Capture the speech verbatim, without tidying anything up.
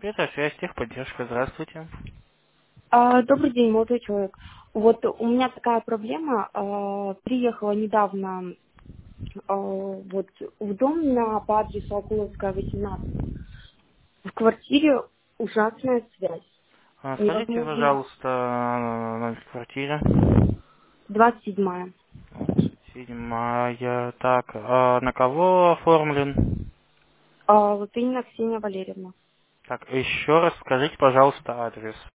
Спецсвязь, техподдержка, здравствуйте. А, Добрый день, молодой человек. Вот у меня такая проблема. а, Приехала недавно а, вот в дом на по адресу Акуловская, восемнадцать. В квартире ужасная связь. А, Скажите, Невозможно. пожалуйста, номер квартиры. двадцать седьмая. Седьмая. Так, а на кого оформлен? А, Латынина Ксения Валерьевна. Так, еще раз скажите, пожалуйста, адрес.